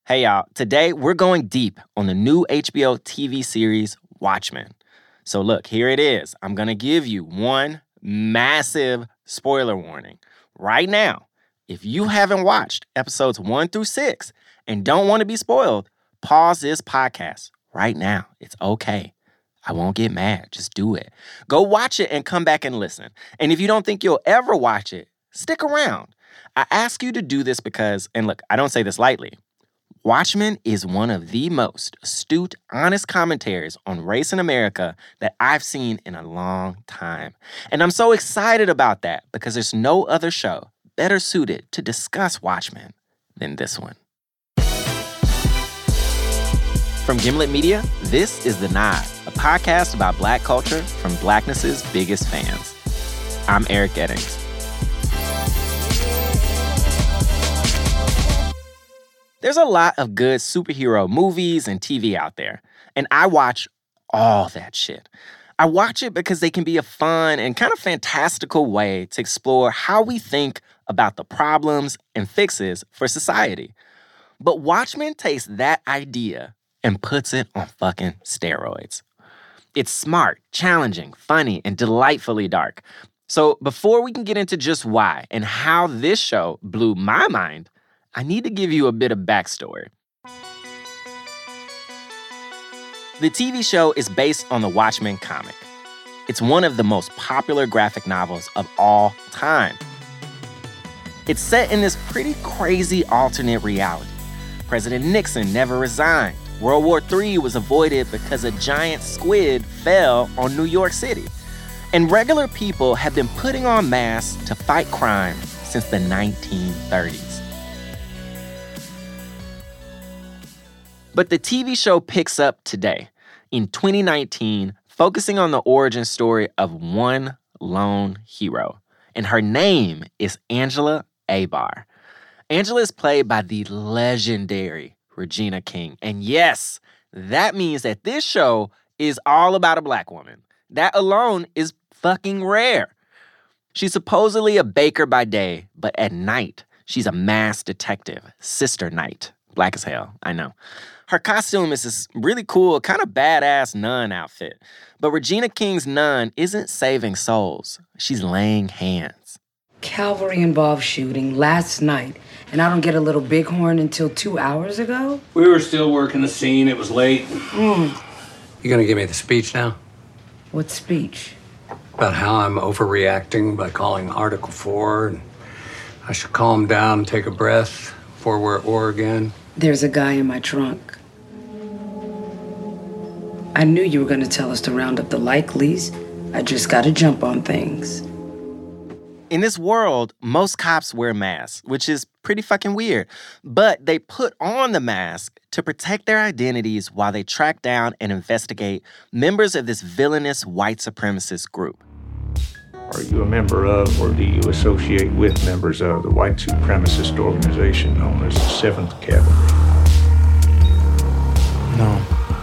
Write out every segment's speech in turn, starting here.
Hey, y'all. Today, we're going deep on the new HBO TV series, Watchmen. So look, here it is. I'm going to give you one massive spoiler warning. Right now, if you haven't watched episodes 1 through 6 and don't want to be spoiled, pause this podcast right now. It's okay. I won't get mad. Just do it. Go watch it and come back and listen. And if you don't think you'll ever watch it, stick around. I ask you to do this because, and look, I don't say this lightly, Watchmen is one of the most astute, honest commentaries on race in America that I've seen in a long time. And I'm so excited about that because there's no other show better suited to discuss Watchmen than this one. From Gimlet Media, this is The Nod, a podcast about Black culture from Blackness's biggest fans. I'm Eric Eddings. There's a lot of good superhero movies and TV out there, and I watch all that shit. I watch it because they can be a fun and kind of fantastical way to explore how we think about the problems and fixes for society. But Watchmen takes that idea and puts it on fucking steroids. It's smart, challenging, funny, and delightfully dark. So before we can get into just why and how this show blew my mind, I need to give you a bit of backstory. The TV show is based on the Watchmen comic. It's one of the most popular graphic novels of all time. It's set in this pretty crazy alternate reality. President Nixon never resigned. World War III was avoided because a giant squid fell on New York City. And regular people have been putting on masks to fight crime since the 1930s. But the TV show picks up today, in 2019, focusing on the origin story of one lone hero. And her name is Angela Abar. Angela is played by the legendary Regina King. And yes, that means that this show is all about a Black woman. That alone is fucking rare. She's supposedly a baker by day, but at night, she's a masked detective, Sister Night. Black as hell, I know. Her costume is this really cool, kind of badass nun outfit. But Regina King's nun isn't saving souls. She's laying hands. Calvary involved shooting last night, and I don't get a little bighorn until 2 hours ago? We were still working the scene. It was late. You gonna give me the speech now? What speech? About how I'm overreacting by calling Article 4, and I should calm down and take a breath before we're at war again. There's a guy in my trunk. I knew you were gonna tell us to round up the likelies. I just gotta jump on things. In this world, most cops wear masks, which is pretty fucking weird. But they put on the mask to protect their identities while they track down and investigate members of this villainous white supremacist group. Are you a member of, or do you associate with members of the white supremacist organization known as the 7th Cavalry? No.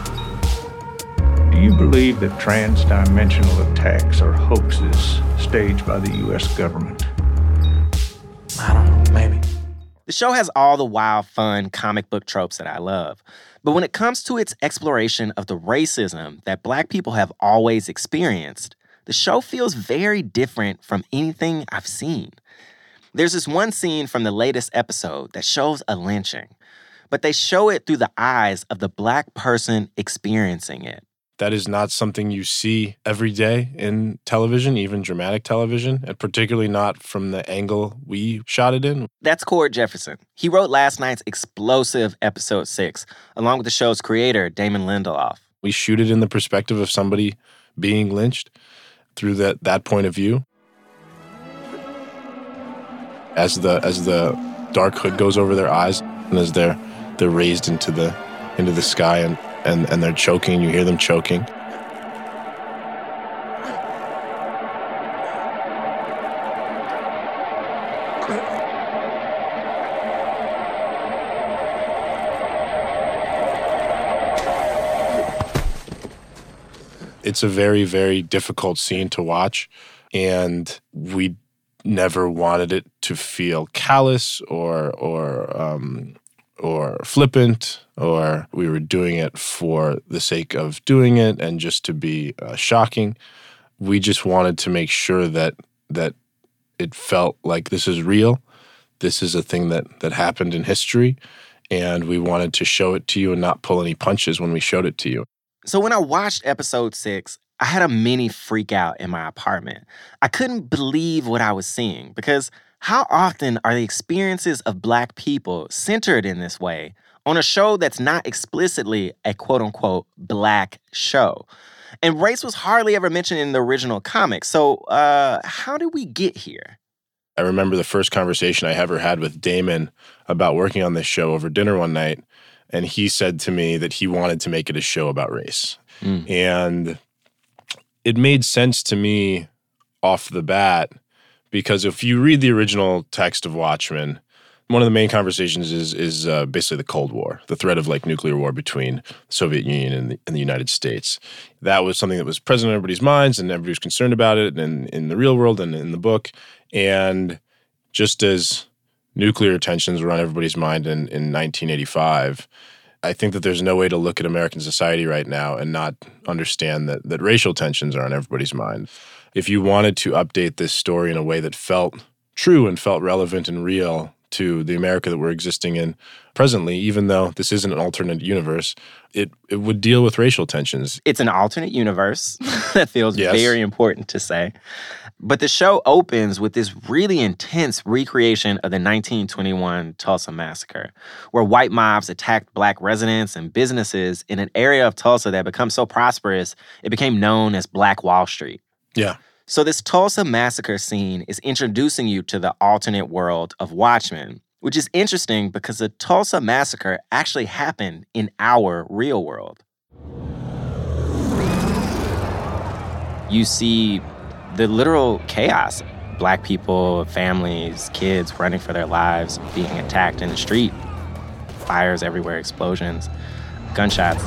Do you believe that trans-dimensional attacks are hoaxes staged by the U.S. government? I don't know, maybe. The show has all the wild, fun comic book tropes that I love. But when it comes to its exploration of the racism that Black people have always experienced, the show feels very different from anything I've seen. There's this one scene from the latest episode that shows a lynching, but they show it through the eyes of the Black person experiencing it. That is not something you see every day in television, even dramatic television, and particularly not from the angle we shot it in. That's Cord Jefferson. He wrote last night's explosive episode 6, along with the show's creator, Damon Lindelof. We shoot it in the perspective of somebody being lynched through that point of view. As the dark hood goes over their eyes, and as they're raised into the sky and they're choking, you hear them choking. It's a very, very difficult scene to watch, and we never wanted it to feel callous or or flippant, or we were doing it for the sake of doing it and just to be shocking. We just wanted to make sure that it felt like this is real. This is a thing that happened in history, and we wanted to show it to you and not pull any punches when we showed it to you. So when I watched episode 6, I had a mini freak out in my apartment. I couldn't believe what I was seeing because how often are the experiences of Black people centered in this way on a show that's not explicitly a quote-unquote Black show? And race was hardly ever mentioned in the original comic. So how did we get here? I remember the first conversation I ever had with Damon about working on this show over dinner one night, and he said to me that he wanted to make it a show about race. And it made sense to me off the bat because if you read the original text of Watchmen, one of the main conversations is basically the Cold War, the threat of like nuclear war between the Soviet Union and the United States. That was something that was present in everybody's minds, and everybody was concerned about it in the real world and in the book. And just as nuclear tensions were on everybody's mind in 1985, I think that there's no way to look at American society right now and not understand that racial tensions are on everybody's mind. If you wanted to update this story in a way that felt true and felt relevant and real to the America that we're existing in presently, even though this isn't an alternate universe, it would deal with racial tensions. It's an alternate universe. That feels very important to say. But the show opens with this really intense recreation of the 1921 Tulsa Massacre, where white mobs attacked Black residents and businesses in an area of Tulsa that became so prosperous, it became known as Black Wall Street. Yeah. So this Tulsa Massacre scene is introducing you to the alternate world of Watchmen, which is interesting because the Tulsa Massacre actually happened in our real world. You see the literal chaos. Black people, families, kids running for their lives, being attacked in the street. Fires everywhere, explosions, gunshots.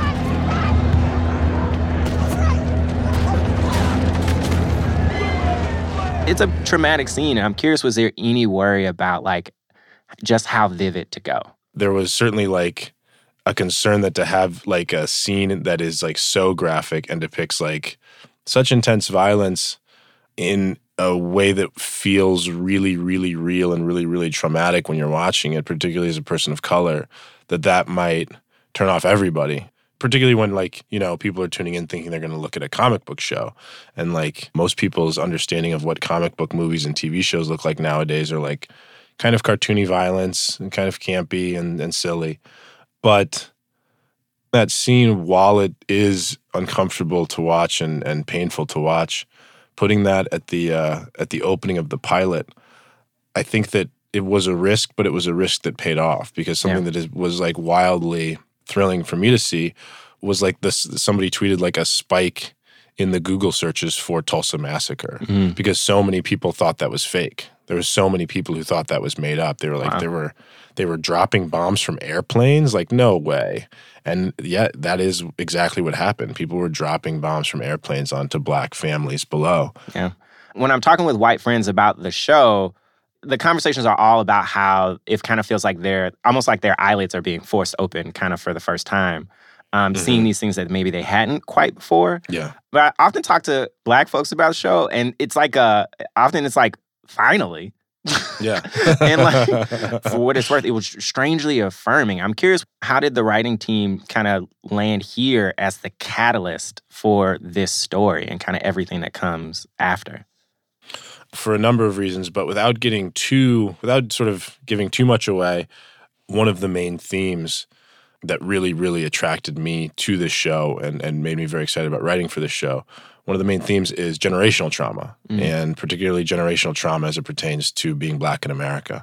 It's a traumatic scene. I'm curious, was there any worry about like just how vivid to go? There was certainly like a concern that to have like a scene that is like so graphic and depicts like such intense violence in a way that feels really, really real and really, really traumatic when you're watching it, particularly as a person of color, that might turn off everybody. Particularly when, like, you know, people are tuning in thinking they're going to look at a comic book show. And, like, most people's understanding of what comic book movies and TV shows look like nowadays are, like, kind of cartoony violence and kind of campy and silly. But that scene, while it is uncomfortable to watch and painful to watch, putting that at the opening of the pilot, I think that it was a risk, but it was a risk that paid off because something that was, like, wildly thrilling for me to see was like this. Somebody tweeted like a spike in the Google searches for Tulsa Massacre because so many people thought that was fake. There were so many people who thought that was made up. They were like, they were dropping bombs from airplanes. Like, no way. And yet that is exactly what happened. People were dropping bombs from airplanes onto Black families below. Yeah. When I'm talking with white friends about the show, the conversations are all about how it kind of feels like almost like their eyelids are being forced open kind of for the first time. Seeing these things that maybe they hadn't quite before. Yeah. But I often talk to Black folks about the show, and it's like, often it's like, finally. Yeah. And like, for what it's worth, it was strangely affirming. I'm curious, how did the writing team kind of land here as the catalyst for this story and kind of everything that comes after? For a number of reasons, but without sort of giving too much away, one of the main themes that really, really attracted me to this show and made me very excited about writing for this show, one of the main themes is generational trauma, and particularly generational trauma as it pertains to being Black in America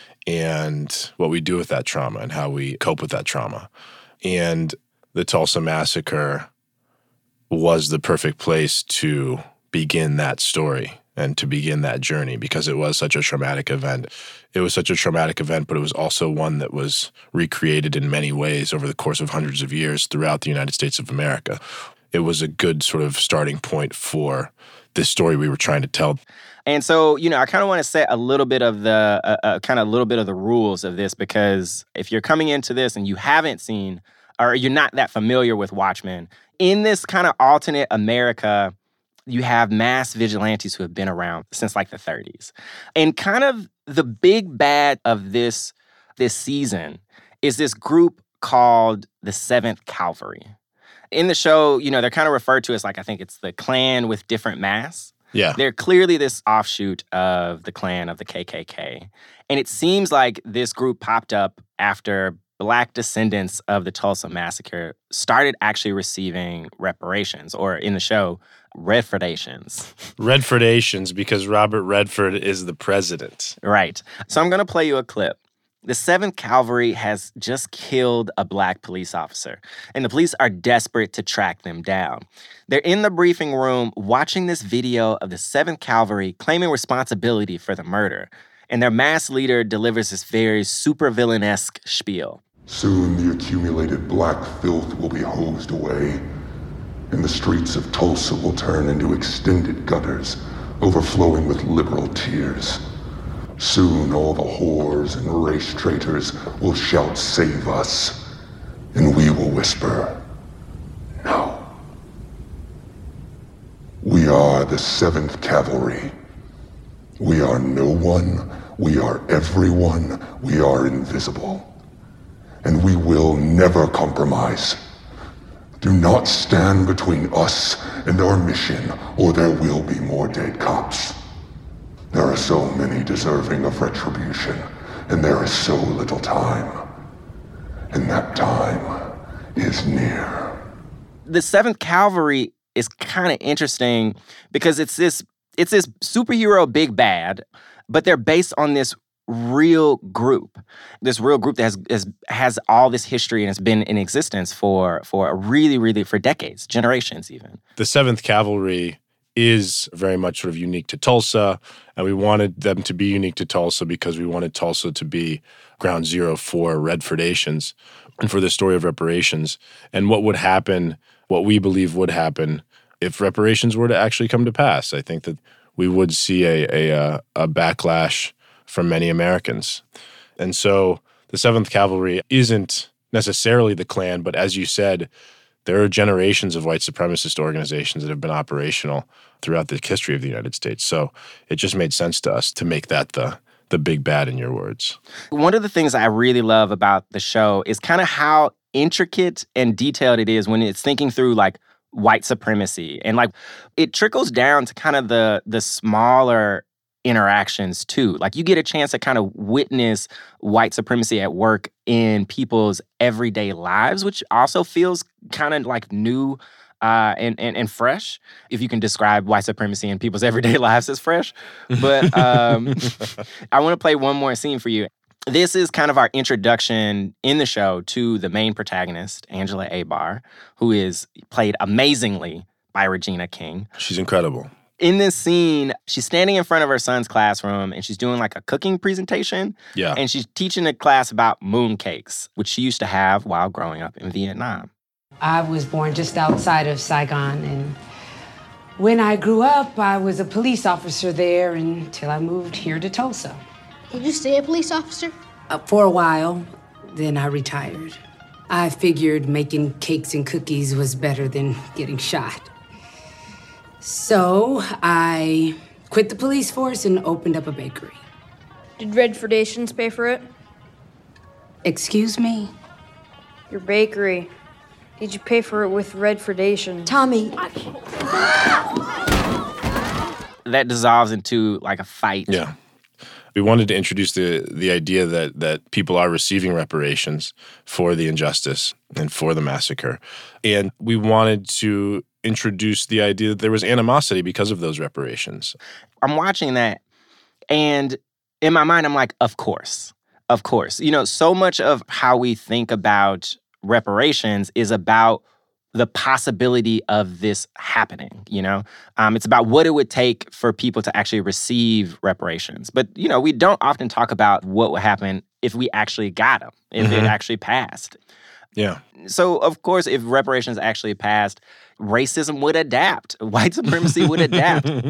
and what we do with that trauma and how we cope with that trauma. And the Tulsa Massacre was the perfect place to begin that story and to begin that journey because it was such a traumatic event. It was such a traumatic event, but it was also one that was recreated in many ways over the course of hundreds of years throughout the United States of America. It was a good sort of starting point for this story we were trying to tell. And so, I kind of want to set a little bit of the rules of this, because if you're coming into this and you haven't seen, or you're not that familiar with Watchmen, in this kind of alternate America, you have mass vigilantes who have been around since like the 30s. And kind of the big bad of this season is this group called the 7th Cavalry. In the show, they're kind of referred to as I think it's the Klan with different masks. Yeah. They're clearly this offshoot of the Klan of the KKK. And it seems like this group popped up after Black descendants of the Tulsa Massacre started actually receiving reparations, or in the show, Redfordations. Redfordations, because Robert Redford is the president. Right. So I'm going to play you a clip. The 7th Cavalry has just killed a Black police officer, and the police are desperate to track them down. They're in the briefing room watching this video of the 7th Cavalry claiming responsibility for the murder, and their mass leader delivers this very supervillain-esque spiel. Soon the accumulated Black filth will be hosed away, and the streets of Tulsa will turn into extended gutters, overflowing with liberal tears. Soon all the whores and race traitors will shout, "Save us," and we will whisper, "No." We are the 7th Cavalry. We are no one, we are everyone, we are invisible. And we will never compromise. Do not stand between us and our mission, or there will be more dead cops. There are so many deserving of retribution, and there is so little time. And that time is near. The 7th Cavalry is kind of interesting because it's this superhero big bad, but they're based on this real group that has all this history and has been in existence for decades, generations even. The 7th Cavalry is very much sort of unique to Tulsa, and we wanted them to be unique to Tulsa because we wanted Tulsa to be ground zero for Redfordations and for the story of reparations and what would happen, what we believe would happen if reparations were to actually come to pass. I think that we would see a backlash from many Americans. And so the 7th Cavalry isn't necessarily the Klan, but as you said, there are generations of white supremacist organizations that have been operational throughout the history of the United States. So it just made sense to us to make that the big bad, in your words. One of the things I really love about the show is kind of how intricate and detailed it is when it's thinking through white supremacy. And it trickles down to kind of the smaller interactions too. You get a chance to kind of witness white supremacy at work in people's everyday lives, which also feels kind of new and fresh, if you can describe white supremacy in people's everyday lives as fresh. But I want to play one more scene for you. This is kind of our introduction in the show to the main protagonist, Angela Abar, who is played amazingly by Regina King. She's incredible. In this scene, she's standing in front of her son's classroom and she's doing a cooking presentation. Yeah. And she's teaching a class about mooncakes, which she used to have while growing up in Vietnam. I was born just outside of Saigon, and when I grew up, I was a police officer there until I moved here to Tulsa. Did you stay a police officer? For a while, then I retired. I figured making cakes and cookies was better than getting shot. So I quit the police force and opened up a bakery. Did Redfordations pay for it? Excuse me? Your bakery. Did you pay for it with Redfordations? Tommy. That dissolves into a fight. Yeah. We wanted to introduce the idea that people are receiving reparations for the injustice and for the massacre. And we wanted to introduce the idea that there was animosity because of those reparations. I'm watching that, and in my mind, I'm like, of course. Of course. So much of how we think about reparations is about the possibility of this happening, It's about what it would take for people to actually receive reparations. But, we don't often talk about what would happen if we actually got them, if it actually passed. Yeah. So, of course, if reparations actually passed, racism would adapt. White supremacy would adapt.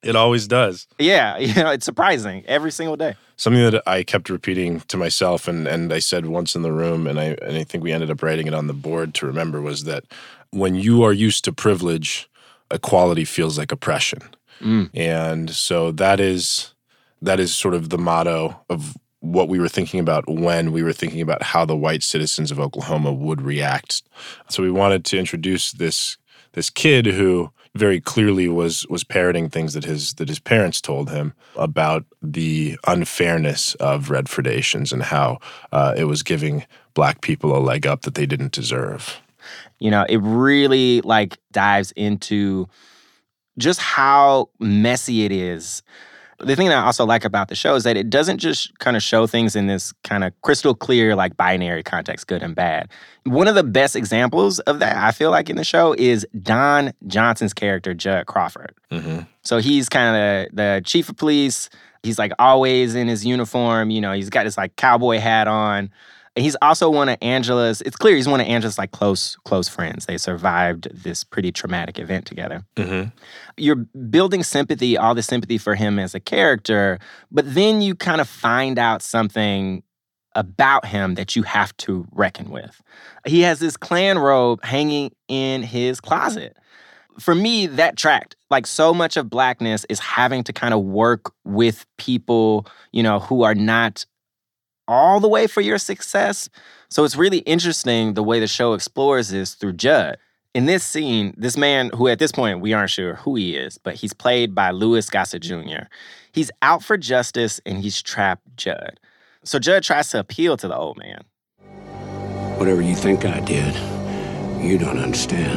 It always does. Yeah, it's surprising every single day. Something that I kept repeating to myself, and I said once in the room, and I think we ended up writing it on the board to remember, was that when you are used to privilege, equality feels like oppression. And so that is sort of the motto of what we were thinking about when we were thinking about how the white citizens of Oklahoma would react. So we wanted to introduce this kid who very clearly was parroting things that his parents told him about the unfairness of Redfordations and how it was giving Black people a leg up that they didn't deserve. It really dives into just how messy it is. The thing that I also like about the show is that it doesn't just kind of show things in this kind of crystal clear, binary context, good and bad. One of the best examples of that, I feel like, in the show is Don Johnson's character, Judd Crawford. Mm-hmm. So he's kind of the chief of police. He's always in his uniform. He's got his cowboy hat on. And he's also one of Angela's, it's clear he's one of Angela's close friends. They survived this pretty traumatic event together. Mm-hmm. You're building sympathy, all the sympathy for him as a character, but then you kind of find out something about him that you have to reckon with. He has this Klan robe hanging in his closet. For me, that tracked. So much of Blackness is having to kind of work with people, who are not all the way for your success. So it's really interesting the way the show explores this through Judd. In this scene, this man, who at this point we aren't sure who he is, but he's played by Louis Gossett Jr. He's out for justice and he's trapped Judd. So Judd tries to appeal to the old man. Whatever you think I did, you don't understand.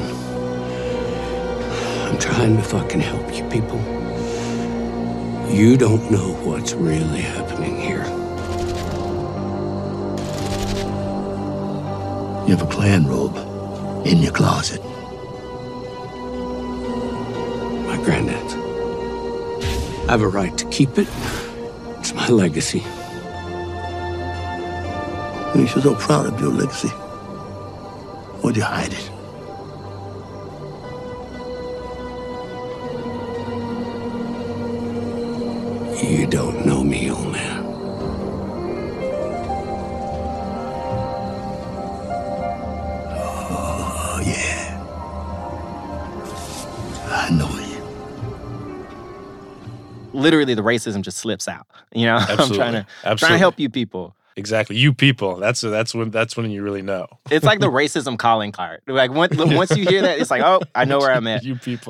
I'm trying to fucking help you people. You don't know what's really happening here. You have a Klan robe in your closet. My granddad's. I have a right to keep it. It's my legacy. You're so proud of your legacy. Why'd you hide it? You don't know me, old man. Oh, yeah. I know you. Literally, the racism just slips out. Absolutely. I'm trying to help you people. Exactly. You people. That's when you really know. It's like the racism calling card. Once you hear that, it's oh, I know where I'm at. You people.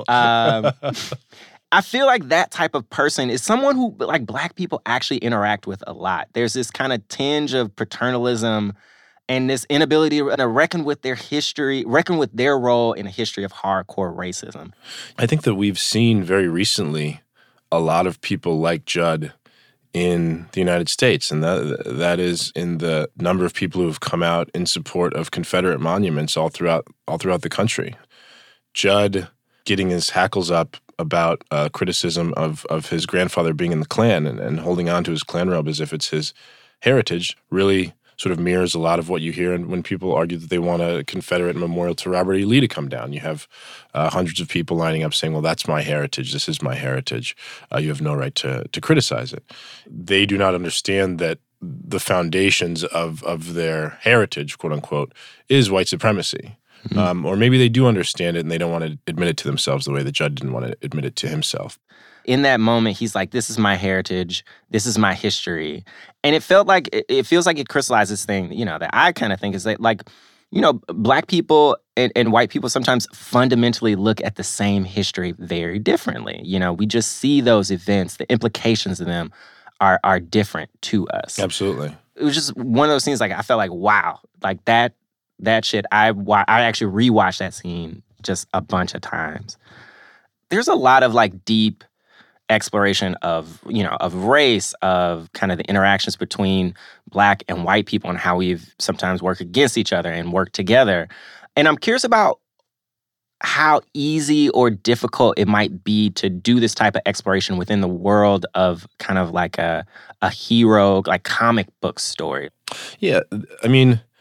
I feel like that type of person is someone who, Black people actually interact with a lot. There's this kind of tinge of paternalism and this inability to reckon with their history, reckon with their role in a history of hardcore racism. I think that we've seen very recently a lot of people like Judd in the United States, and that is in the number of people who have come out in support of Confederate monuments all throughout the country. Judd getting his hackles up about criticism of his grandfather being in the Klan and holding on to his Klan robe as if it's his heritage really sort of mirrors a lot of what you hear when people argue that they want a Confederate memorial to Robert E. Lee to come down. You have hundreds of people lining up saying, well, that's my heritage. This is my heritage. You have no right to criticize it. They do not understand that the foundations of their heritage, quote unquote, is white supremacy. Mm-hmm. Or maybe they do understand it and they don't want to admit it to themselves the way that Judd didn't want to admit it to himself. In that moment, he's like, this is my heritage. This is my history. And it feels like it crystallizes this thing, that I kind of think is that, Black people and white people sometimes fundamentally look at the same history very differently. We just see those events. The implications of them are different to us. Absolutely. It was just one of those scenes, I felt like, wow, that shit. I actually rewatched that scene just a bunch of times. There's a lot of deep exploration of race, of kind of the interactions between Black and white people and how we've sometimes worked against each other and worked together. And I'm curious about how easy or difficult it might be to do this type of exploration within the world of kind of a hero, comic book story. Yeah, I mean,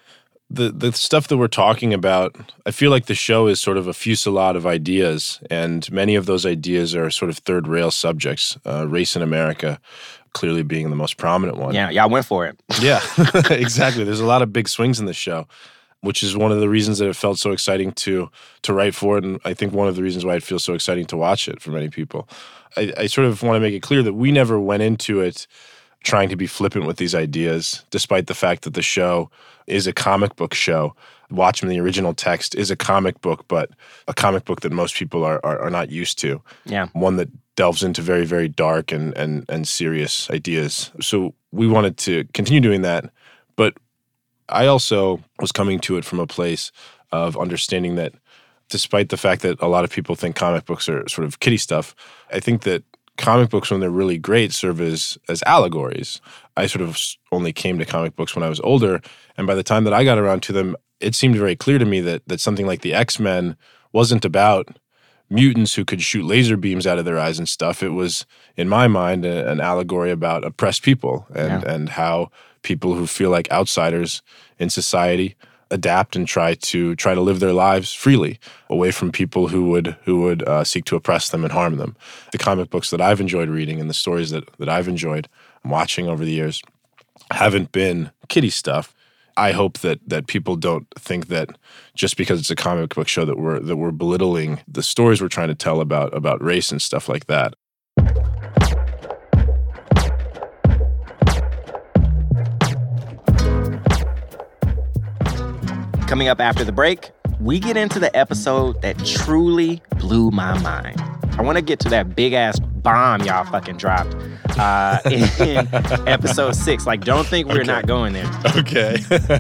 the stuff that we're talking about, I feel like the show is sort of a fusillade of ideas, and many of those ideas are sort of third rail subjects. Race in America clearly being the most prominent one. Yeah, y'all went for it. Yeah, exactly. There's a lot of big swings in this show, which is one of the reasons that it felt so exciting to write for it, and I think one of the reasons why it feels so exciting to watch it for many people. I sort of want to make it clear that we never went into it trying to be flippant with these ideas, despite the fact that the show is a comic book show. Watchmen, the original text, is a comic book, but a comic book that most people are not used to. Yeah. One that delves into very, very dark and serious ideas. So we wanted to continue doing that, but I also was coming to it from a place of understanding that despite the fact that a lot of people think comic books are sort of kiddie stuff, I think that comic books, when they're really great, serve as allegories. I sort of only came to comic books when I was older, and by the time that I got around to them, it seemed very clear to me that something like the X-Men wasn't about mutants who could shoot laser beams out of their eyes and stuff. It was, in my mind, an allegory about oppressed people and how people who feel like outsiders in society adapt and try to live their lives freely away from people who would seek to oppress them and harm them. The comic books that I've enjoyed reading and the stories that I've enjoyed watching over the years haven't been kiddie stuff. I hope that people don't think that just because it's a comic book show that we're belittling the stories we're trying to tell about race and stuff like that. Coming up after the break, we get into the episode that truly blew my mind. I want to get to that big-ass bomb y'all fucking dropped in episode 6. Like, don't think we're not going there. Okay.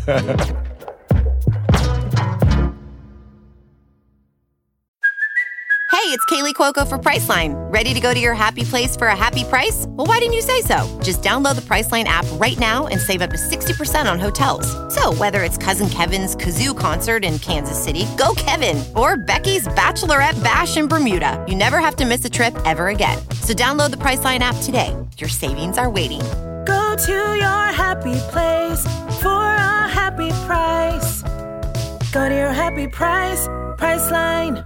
Hey, it's Kaylee Cuoco for Priceline. Ready to go to your happy place for a happy price? Well, why didn't you say so? Just download the Priceline app right now and save up to 60% on hotels. So whether it's Cousin Kevin's Kazoo Concert in Kansas City, go Kevin, or Becky's Bachelorette Bash in Bermuda, you never have to miss a trip ever again. So download the Priceline app today. Your savings are waiting. Go to your happy place for a happy price. Go to your happy price, Priceline.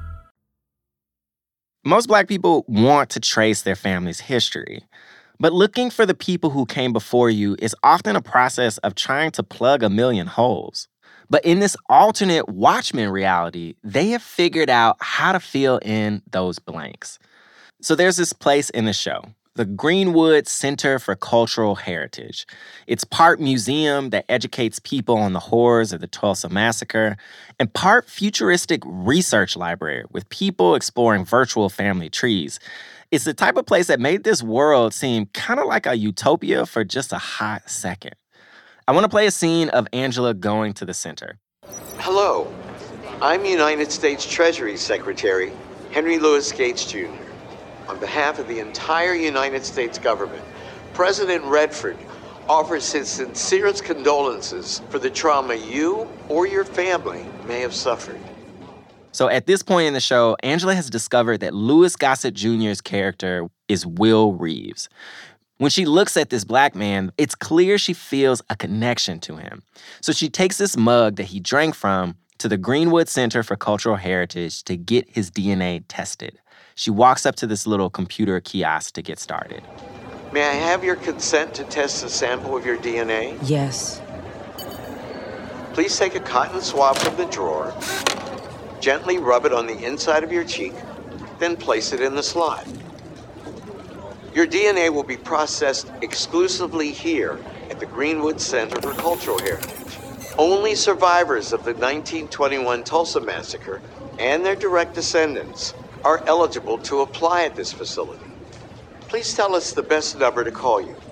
Most Black people want to trace their family's history, but looking for the people who came before you is often a process of trying to plug a million holes. But in this alternate Watchmen reality, they have figured out how to fill in those blanks. So there's this place in the show, the Greenwood Center for Cultural Heritage. It's part museum that educates people on the horrors of the Tulsa Massacre, and part futuristic research library with people exploring virtual family trees. It's the type of place that made this world seem kind of like a utopia for just a hot second. I want to play a scene of Angela going to the center. Hello, I'm United States Treasury Secretary Henry Louis Gates Jr. On behalf of the entire United States government, President Redford offers his sincerest condolences for the trauma you or your family may have suffered. So at this point in the show, Angela has discovered that Louis Gossett Jr.'s character is Will Reeves. When she looks at this Black man, it's clear she feels a connection to him. So she takes this mug that he drank from to the Greenwood Center for Cultural Heritage to get his DNA tested. She walks up to this little computer kiosk to get started. May I have your consent to test a sample of your DNA? Yes. Please take a cotton swab from the drawer, gently rub it on the inside of your cheek, then place it in the slot. Your DNA will be processed exclusively here at the Greenwood Center for Cultural Heritage. Only survivors of the 1921 Tulsa Massacre and their direct descendants are eligible to apply at this facility. Please tell us the best number to call you.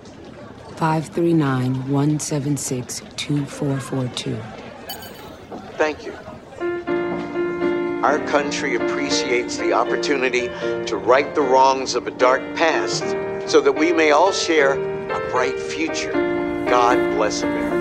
539-176-2442. Thank you. Our country appreciates the opportunity to right the wrongs of a dark past so that we may all share a bright future. God bless America.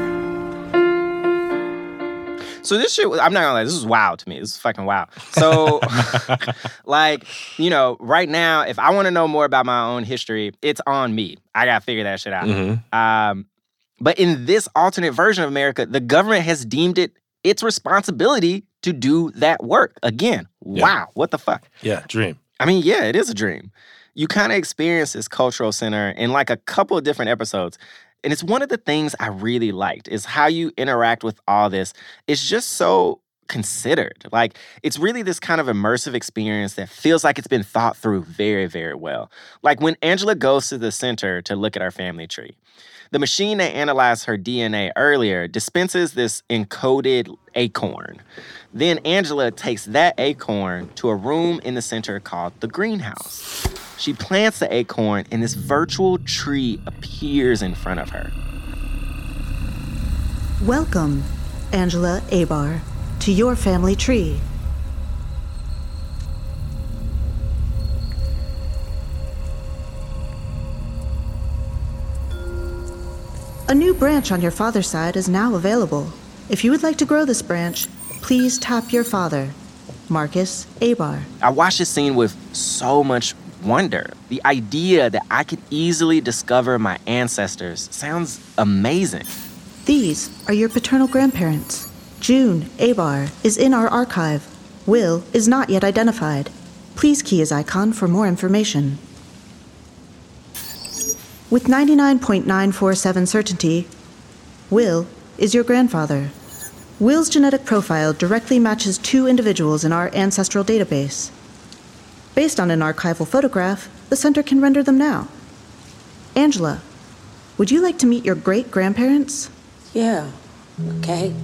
So this shit, I'm not gonna lie, this is wild to me. This is fucking wild. So, like, you know, right now, if I want to know more about my own history, it's on me. I gotta figure that shit out. Mm-hmm. But in this alternate version of America, the government has deemed it its responsibility to do that work. Again, wow, what the fuck? Yeah, dream. I mean, yeah, it is a dream. You kind of experience this cultural center in like a couple of different episodes. And it's one of the things I really liked is how you interact with all this. It's just so considered. Like, it's really this kind of immersive experience that feels like it's been thought through very, very well. Like when Angela goes to the center to look at our family tree, the machine that analyzed her DNA earlier dispenses this encoded acorn. Then Angela takes that acorn to a room in the center called the greenhouse. She plants the acorn and this virtual tree appears in front of her. Welcome, Angela Abar, to your family tree. A new branch on your father's side is now available. If you would like to grow this branch, please tap your father, Marcus Abar. I watched this scene with so much wonder. The idea that I could easily discover my ancestors sounds amazing. These are your paternal grandparents. June Abar is in our archive. Will is not yet identified. Please key his icon for more information. With 99.947 certainty, Will is your grandfather. Will's genetic profile directly matches 2 individuals in our ancestral database. Based on an archival photograph, the center can render them now. Angela, would you like to meet your great-grandparents? Yeah, okay.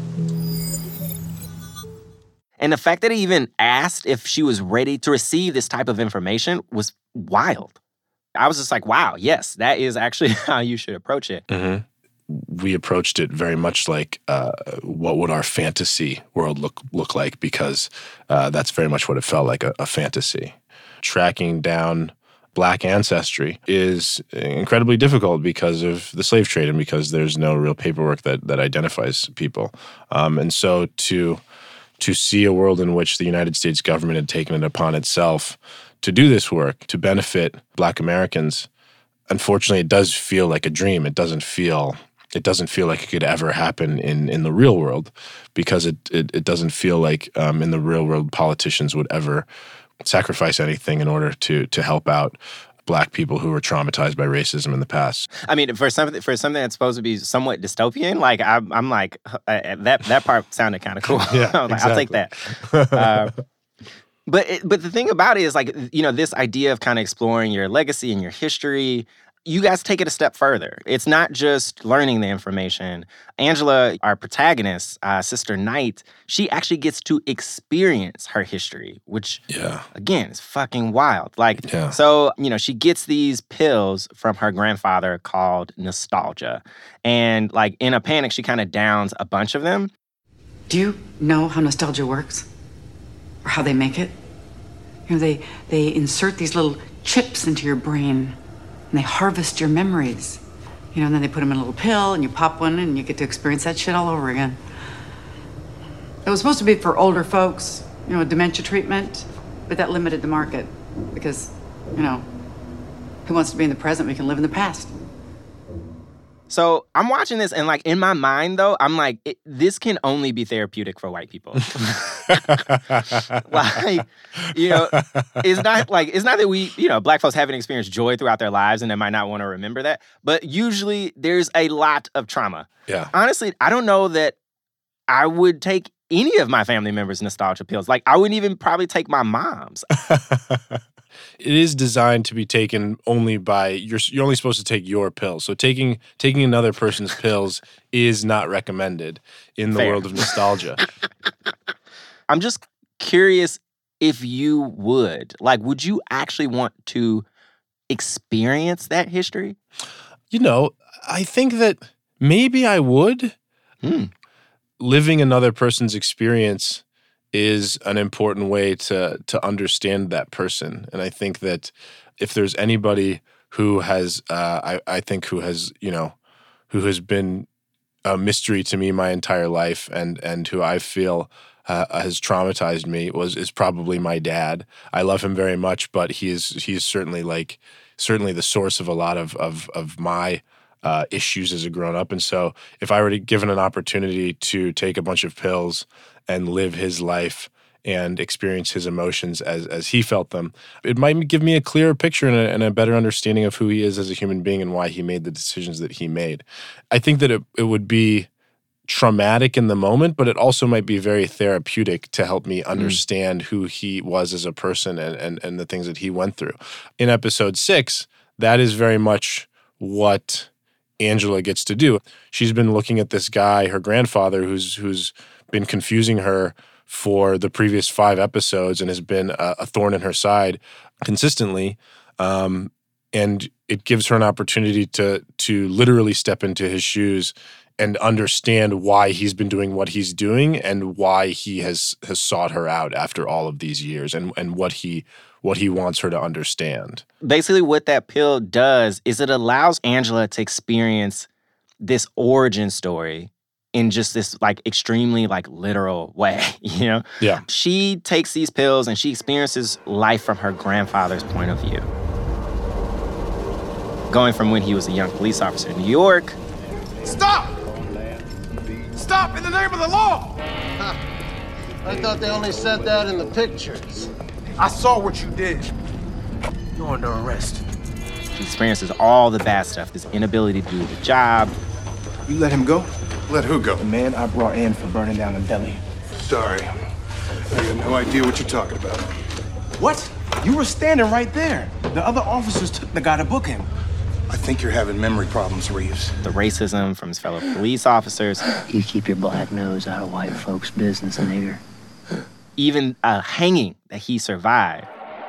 And the fact that he even asked if she was ready to receive this type of information was wild. I was just like, wow, yes, that is actually how you should approach it. Mm-hmm. We approached it very much like what would our fantasy world look like, because that's very much what it felt like, a fantasy. Tracking down Black ancestry is incredibly difficult because of the slave trade and because there's no real paperwork that identifies people. And so to see a world in which the United States government had taken it upon itself to do this work, to benefit Black Americans, unfortunately, it does feel like a dream. It doesn't feel like it could ever happen in the real world, because it doesn't feel like in the real world politicians would ever sacrifice anything in order to help out Black people who were traumatized by racism in the past. I mean, for something that's supposed to be somewhat dystopian, like I'm like that part sounded kind of cool. Yeah, like, exactly. I'll take that. But the thing about it is, like, you know, this idea of kind of exploring your legacy and your history, you guys take it a step further. It's not just learning the information. Angela, our protagonist, Sister Knight, she actually gets to experience her history, which, again, is fucking wild. So, you know, she gets these pills from her grandfather called nostalgia. And, like, in a panic, she kind of downs a bunch of them. Do you know how nostalgia works? Or how they make it? You know, they insert these little chips into your brain, and they harvest your memories. You know, and then they put them in a little pill, and you pop one, and you get to experience that shit all over again. It was supposed to be for older folks, you know, dementia treatment, but that limited the market because, you know, who wants to be in the present? We can live in the past. So I'm watching this, and, like, in my mind, though, I'm like, this can only be therapeutic for white people. Like, you know, it's not that we, you know, Black folks haven't experienced joy throughout their lives and they might not want to remember that. But usually there's a lot of trauma. Yeah. Honestly, I don't know that I would take any of my family members' nostalgia pills. Like, I wouldn't even probably take my mom's. It is designed to be taken only by you're only supposed to take your pills. So taking another person's pills is not recommended in the world of nostalgia. I'm just curious if you would. Like, would you actually want to experience that history? You know, I think that maybe I would. Living another person's experience is an important way to understand that person. And I think that if there's anybody who has, I think who has been a mystery to me my entire life and who I feel has traumatized me is probably my dad. I love him very much, but he's certainly the source of a lot of my issues as a grown-up. And so if I were to given an opportunity to take a bunch of pills and live his life and experience his emotions as he felt them, it might give me a clearer picture and a better understanding of who he is as a human being and why he made the decisions that he made. I think that it would be traumatic in the moment, but it also might be very therapeutic to help me understand who he was as a person and the things that he went through. In episode 6, that is very much what Angela gets to do. She's been looking at this guy, her grandfather, who's been confusing her for the previous 5 episodes and has been a thorn in her side consistently. And it gives her an opportunity to literally step into his shoes and understand why he's been doing what he's doing and why he has sought her out after all of these years and what he wants her to understand. Basically, what that pill does is it allows Angela to experience this origin story in just this extremely literal way, you know? Yeah. She takes these pills and she experiences life from her grandfather's point of view. Going from when he was a young police officer in New York. Stop! Stop in the name of the law! I thought they only said that in the pictures. I saw what you did. You're under arrest. She experiences all the bad stuff, this inability to do the job. You let him go? Let who go? The man I brought in for burning down the deli. Sorry. I have no idea what you're talking about. What? You were standing right there. The other officers took the guy to book him. I think you're having memory problems, Reeves. The racism from his fellow police officers. You keep your black nose out of white folks' business, nigger. Even a hanging that he survived.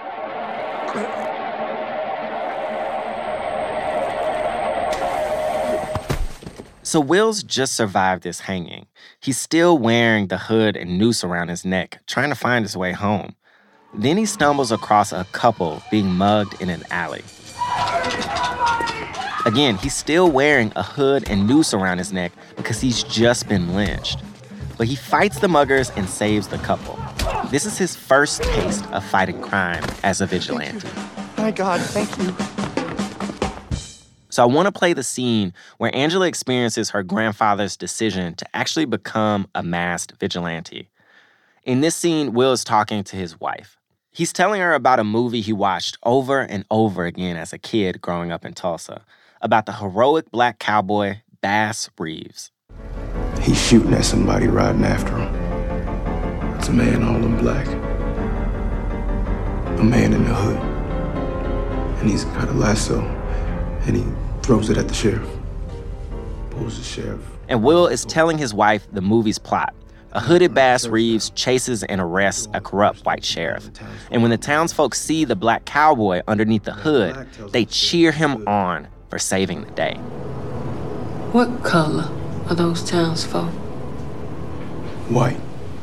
So Will's just survived this hanging. He's still wearing the hood and noose around his neck, trying to find his way home. Then he stumbles across a couple being mugged in an alley. Again, he's still wearing a hood and noose around his neck because he's just been lynched. But he fights the muggers and saves the couple. This is his first taste of fighting crime as a vigilante. My God, thank you. So I want to play the scene where Angela experiences her grandfather's decision to actually become a masked vigilante. In this scene, Will is talking to his wife. He's telling her about a movie he watched over and over again as a kid growing up in Tulsa, about the heroic black cowboy, Bass Reeves. He's shooting at somebody riding after him. It's a man all in black. A man in the hood. And he's got a lasso, and he throws it at the sheriff. Pulls the sheriff. And Will is telling his wife the movie's plot. A hooded Bass Reeves chases and arrests a corrupt white sheriff. And when the townsfolk see the black cowboy underneath the hood, they cheer him on for saving the day. What color are those townsfolk? White.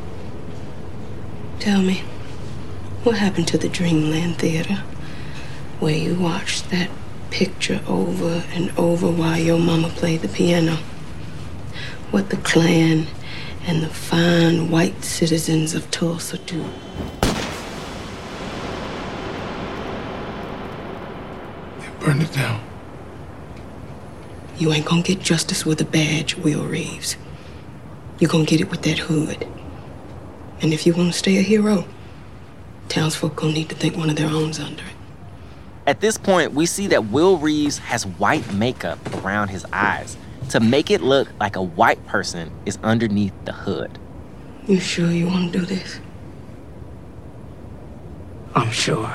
Tell me, what happened to the Dreamland Theater, where you watched that picture over and over while your mama played the piano? What the Klan and the fine white citizens of Tulsa do? They burned it down. You ain't gonna get justice with a badge, Will Reeves. You're gonna get it with that hood. And if you want to stay a hero, townsfolk gonna need to think one of their own's under it. At this point, we see that Will Reeves has white makeup around his eyes to make it look like a white person is underneath the hood. You sure you want to do this? I'm sure.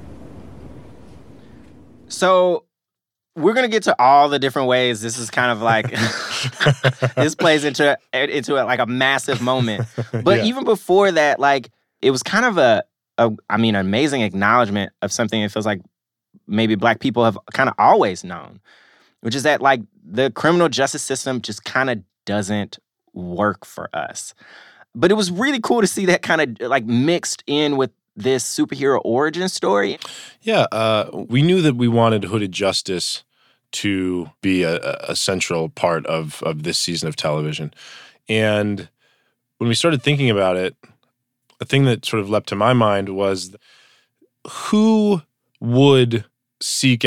So we're going to get to all the different ways this is kind of like, this plays into like a massive moment. But even before that, like, it was kind of an amazing acknowledgement of something that feels like maybe Black people have kind of always known, which is that, like, the criminal justice system just kind of doesn't work for us. But it was really cool to see that kind of, like, mixed in with this superhero origin story. Yeah, we knew that we wanted Hooded Justice to be a central part of this season of television. And when we started thinking about it, a thing that sort of leapt to my mind was, who would seek out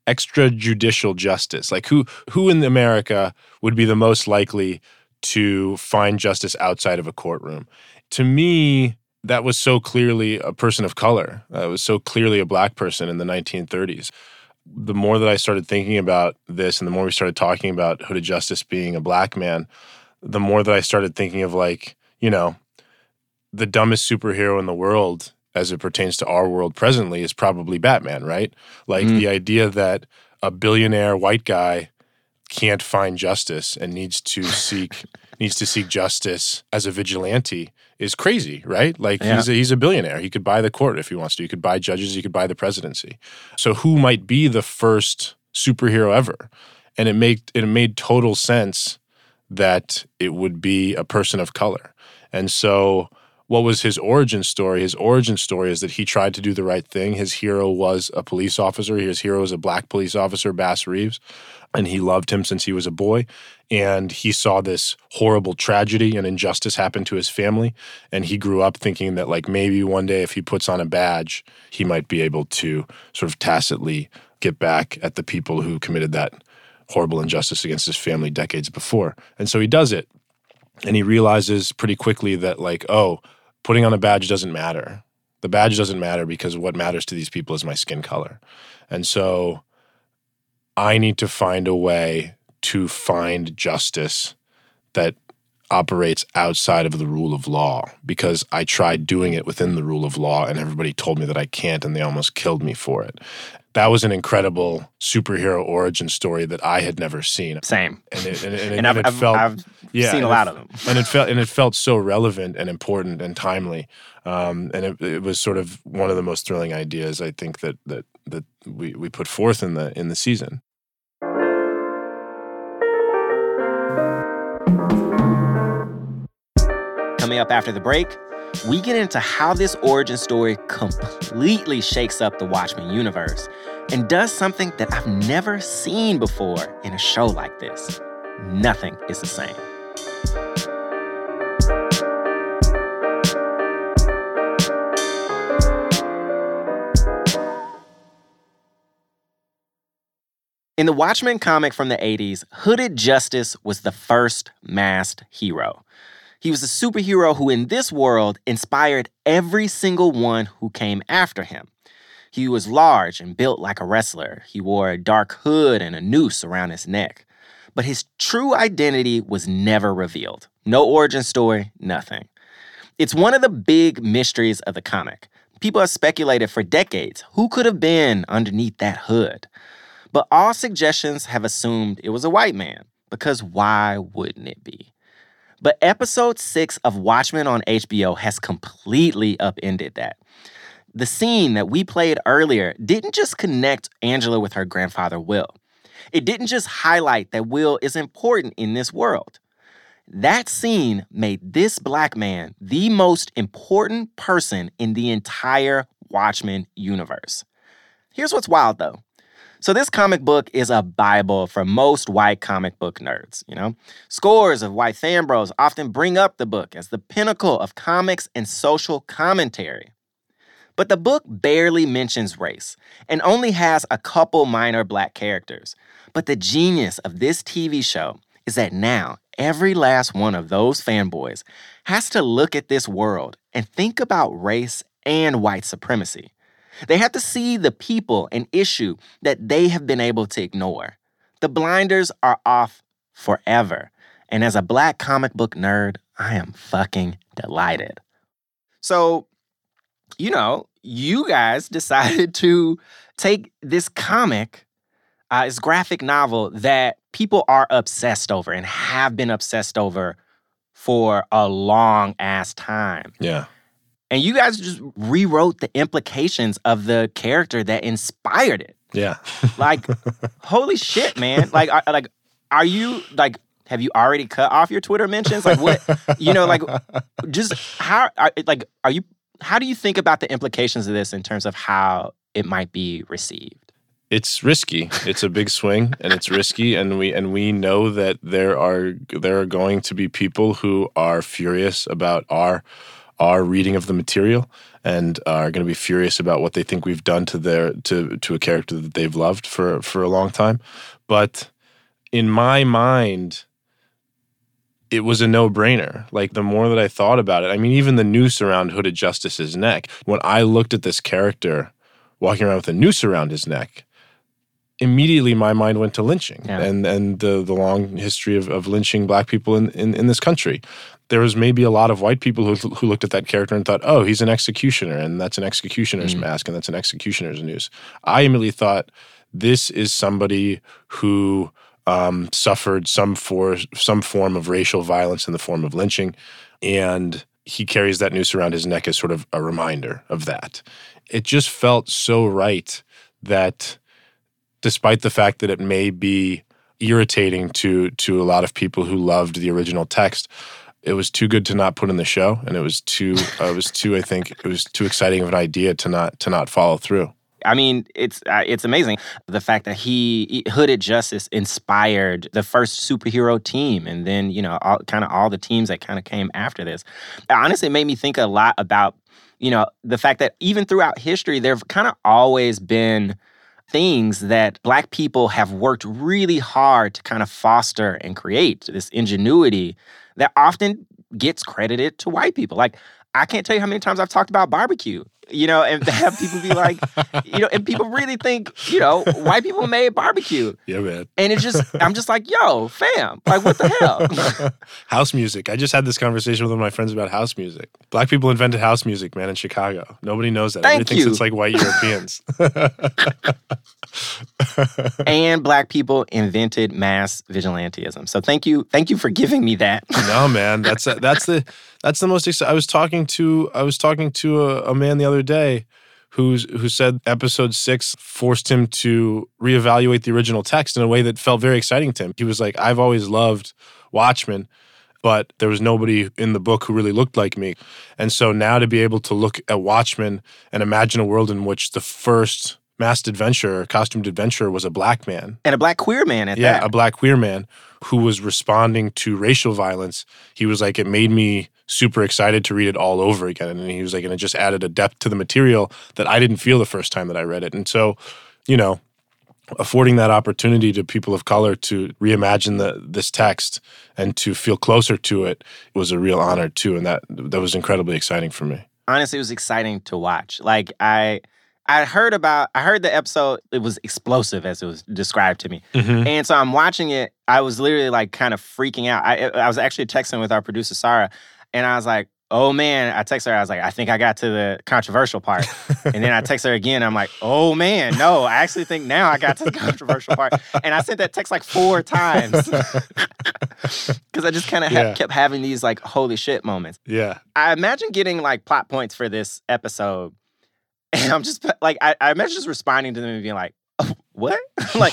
extrajudicial justice. Like who in America would be the most likely to find justice outside of a courtroom? To me, that was so clearly a person of color. It was so clearly a black person in the 1930s. The more that I started thinking about this and the more we started talking about Hooded Justice being a black man, the more that I started thinking of like, you know, the dumbest superhero in the world as it pertains to our world presently is probably Batman, right? Like the idea that a billionaire white guy can't find justice and needs to seek justice as a vigilante is crazy, right? Like he's a billionaire. He could buy the court if he wants to. He could buy judges. He could buy the presidency. So who might be the first superhero ever? And it made total sense that it would be a person of color. And so what was his origin story? His origin story is that he tried to do the right thing. His hero was a police officer. His hero was a black police officer, Bass Reeves, and he loved him since he was a boy. And he saw this horrible tragedy and injustice happen to his family, and he grew up thinking that like maybe one day if he puts on a badge, he might be able to sort of tacitly get back at the people who committed that horrible injustice against his family decades before. And so he does it, and he realizes pretty quickly that like, oh, putting on a badge doesn't matter. The badge doesn't matter because what matters to these people is my skin color. And so I need to find a way to find justice that operates outside of the rule of law, because I tried doing it within the rule of law and everybody told me that I can't, and they almost killed me for it. That was an incredible superhero origin story that I had never seen. Same. And I've seen a lot of them. And it felt so relevant and important and timely. And it was sort of one of the most thrilling ideas I think that we put forth in the season. Coming up after the break, we get into how this origin story completely shakes up the Watchmen universe and does something that I've never seen before in a show like this. Nothing is the same. In the Watchmen comic from the 80s, Hooded Justice was the first masked hero. He was a superhero who in this world inspired every single one who came after him. He was large and built like a wrestler. He wore a dark hood and a noose around his neck. But his true identity was never revealed. No origin story, nothing. It's one of the big mysteries of the comic. People have speculated for decades who could have been underneath that hood. But all suggestions have assumed it was a white man, because why wouldn't it be? But episode 6 of Watchmen on HBO has completely upended that. The scene that we played earlier didn't just connect Angela with her grandfather, Will. It didn't just highlight that Will is important in this world. That scene made this black man the most important person in the entire Watchmen universe. Here's what's wild, though. So this comic book is a Bible for most white comic book nerds, you know? Scores of white fanbros often bring up the book as the pinnacle of comics and social commentary. But the book barely mentions race and only has a couple minor black characters. But the genius of this TV show is that now every last one of those fanboys has to look at this world and think about race and white supremacy. They have to see the people and issue that they have been able to ignore. The blinders are off forever. And as a black comic book nerd, I am fucking delighted. So, you know, you guys decided to take this comic, this graphic novel that people are obsessed over and have been obsessed over for a long ass time. Yeah. And you guys just rewrote the implications of the character that inspired it. Yeah. Like, holy shit, man. Like, are you, like, have you already cut off your Twitter mentions? Like, what, you know, like, just how do you think about the implications of this in terms of how it might be received? It's risky. It's a big swing, and it's risky, and we know that there are going to be people who are furious about our our reading of the material and are going to be furious about what they think we've done to a character that they've loved for a long time. But in my mind, it was a no-brainer. Like, the more that I thought about it, I mean, even the noose around Hooded Justice's neck, when I looked at this character walking around with a noose around his neck, immediately my mind went to lynching and the long history of lynching black people in this country. There was maybe a lot of white people who looked at that character and thought, oh, he's an executioner, and that's an executioner's mask, and that's an executioner's noose. I immediately thought, this is somebody who suffered some form of racial violence in the form of lynching, and he carries that noose around his neck as sort of a reminder of that. It just felt so right that, despite the fact that it may be irritating to a lot of people who loved the original text, it was too good to not put in the show, and it was too exciting of an idea to not follow through. I mean, it's amazing. The fact that Hooded Justice inspired the first superhero team, and then, all the teams that kind of came after this. Honestly, it made me think a lot about, the fact that even throughout history, there have kind of always been things that Black people have worked really hard to kind of foster and create, this ingenuity that often gets credited to white people. Like, I can't tell you how many times I've talked about barbecue, and to have people be like, and people really think, white people made barbecue. Yeah, man. And I'm just like, yo, fam, like, what the hell? House music. I just had this conversation with one of my friends about house music. Black people invented house music, man, in Chicago. Nobody knows that. Everybody thinks it's like white Europeans. And Black people invented mass vigilantism. So thank you for giving me that. No, man, that's the most exciting. I was talking to a man the other day who said episode 6 forced him to reevaluate the original text in a way that felt very exciting to him. He was like, I've always loved Watchmen, but there was nobody in the book who really looked like me. And so now to be able to look at Watchmen and imagine a world in which the first masked adventurer, costumed adventurer, was a Black man. And a Black queer man at that. Yeah, a Black queer man who was responding to racial violence. He was like, it made me super excited to read it all over again. And he was like, and it just added a depth to the material that I didn't feel the first time that I read it. And so, affording that opportunity to people of color to reimagine this text and to feel closer to it was a real honor too. And that was incredibly exciting for me. Honestly, it was exciting to watch. Like, I heard the episode, it was explosive as it was described to me. Mm-hmm. And so I'm watching it, I was literally like kind of freaking out. I was actually texting with our producer, Sarah, and I was like, oh man, I texted her, I was like, I think I got to the controversial part. And then I text her again, I'm like, oh man, no, I actually think now I got to the controversial part. And I sent that text like 4 times. Because I just kind of kept having these like, holy shit moments. Yeah. I imagine getting like plot points for this episode. And I'm just like, I imagine just responding to them and being like, oh, what? Like,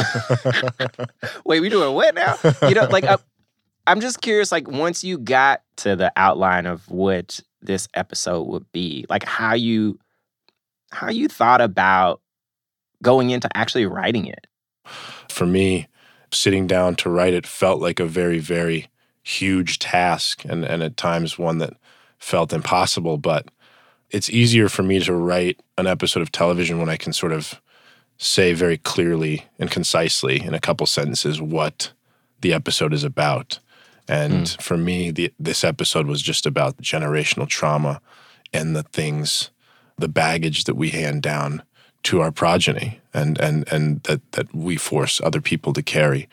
wait, we doing what now? Like, I'm just curious, like, once you got to the outline of what this episode would be, like how you thought about going into actually writing it. For me, sitting down to write it felt like a very, very huge task, and at times one that felt impossible, but it's easier for me to write an episode of television when I can sort of say very clearly and concisely in a couple sentences what the episode is about. And for me, this episode was just about generational trauma and the baggage that we hand down to our progeny and that we force other people to carry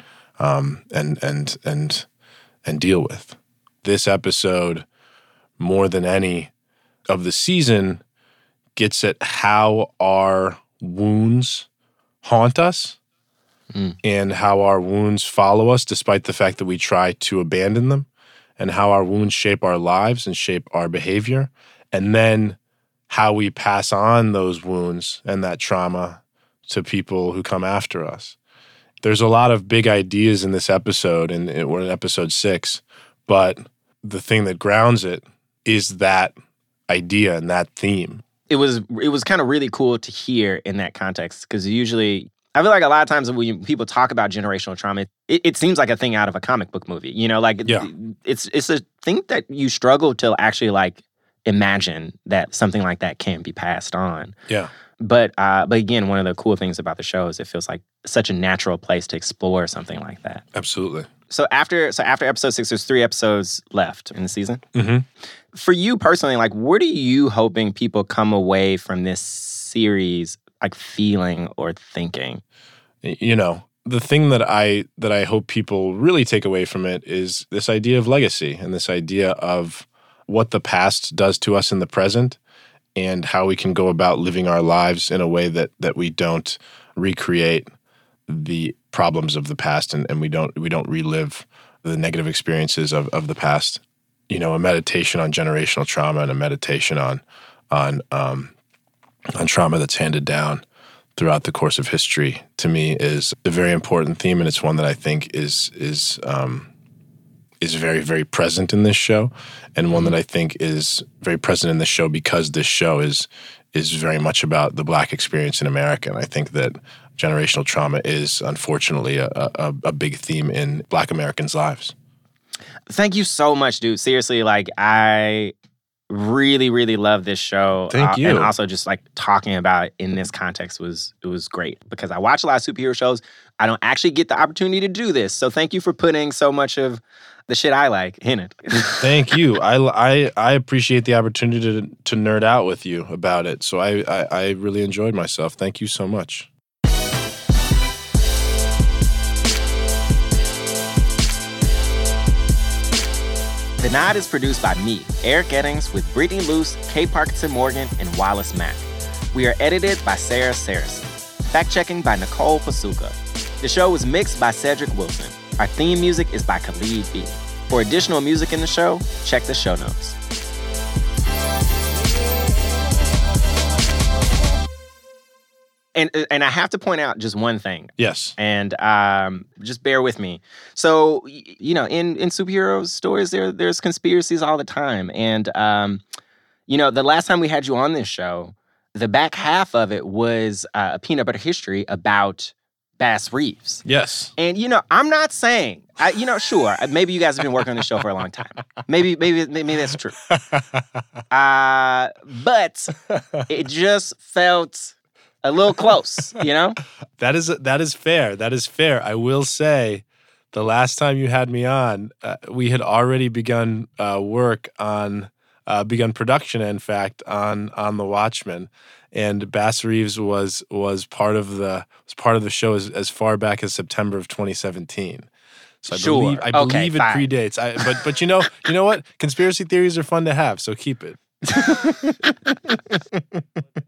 and deal with. This episode, more than any of the season, gets at how our wounds haunt us and how our wounds follow us despite the fact that we try to abandon them, and how our wounds shape our lives and shape our behavior, and then how we pass on those wounds and that trauma to people who come after us. There's a lot of big ideas in this episode, and we're in episode 6, but the thing that grounds it is that idea and that theme. It was kind of really cool to hear in that context, because usually I feel like a lot of times when people talk about generational trauma, it seems like a thing out of a comic book movie. It's a thing that you struggle to actually like imagine that something like that can be passed on. Yeah. But again, one of the cool things about the show is it feels like such a natural place to explore something like that. Absolutely. So after episode 6, there's 3 episodes left in the season. Mm-hmm. For you personally, like, what are you hoping people come away from this series like feeling or thinking? You know, the thing that I hope people really take away from it is this idea of legacy and this idea of what the past does to us in the present and how we can go about living our lives in a way that we don't recreate the problems of the past and we don't relive the negative experiences of the past. You know, a meditation on generational trauma and a meditation on trauma that's handed down throughout the course of history, to me, is a very important theme, and it's one that I think is very, very present in this show, and one that I think is very present in this show because this show is very much about the Black experience in America, and I think that generational trauma is, unfortunately, a big theme in Black Americans' lives. Thank you so much, dude. Seriously, like, I really, really love this show. Thank you. And also just like talking about it in this context was great because I watch a lot of superhero shows. I don't actually get the opportunity to do this. So thank you for putting so much of the shit I like in it. Thank you. I appreciate the opportunity to nerd out with you about it. So I really enjoyed myself. Thank you so much. The Nod is produced by me, Eric Eddings, with Brittany Luce, Kay Parkinson Morgan, and Wallace Mack. We are edited by Sarah Saracen. Fact-checking by Nicole Pasuka. The show was mixed by Cedric Wilson. Our theme music is by Khalid B. For additional music in the show, check the show notes. And I have to point out just one thing. Yes. And just bear with me. So, you know, in superhero stories, there's conspiracies all the time. And, you know, the last time we had you on this show, the back half of it was a peanut butter history about Bass Reeves. Yes. And, you know, I'm not saying, you know, sure, maybe you guys have been working on the show for a long time. Maybe that's true. But it just felt a little close, you know? That is fair. That is fair. I will say, the last time you had me on, we had already begun begun production, in fact, on The Watchmen, and Bass Reeves was part of the show as far back as September of 2017. So I believe it predates. But you know what? Conspiracy theories are fun to have, so keep it.